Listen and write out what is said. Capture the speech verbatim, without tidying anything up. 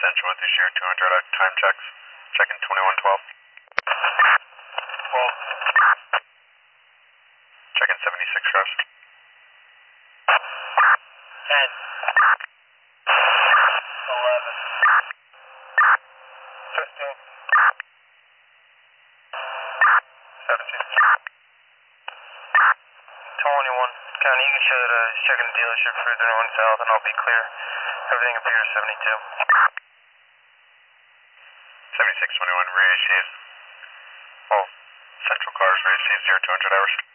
Central with this year, two hundred out time checks. Checking twenty-one twelve. twelve. Checking seventy-six cross. ten. eleven. fifteen. seventeen. twenty-one. County, you can show that uh, he's checking the dealership for thirty-one South, and I'll be clear. Everything appears seventy-two. seventy-six twenty-one, reissue. Oh, Central cars, reissue zero two hundred hours.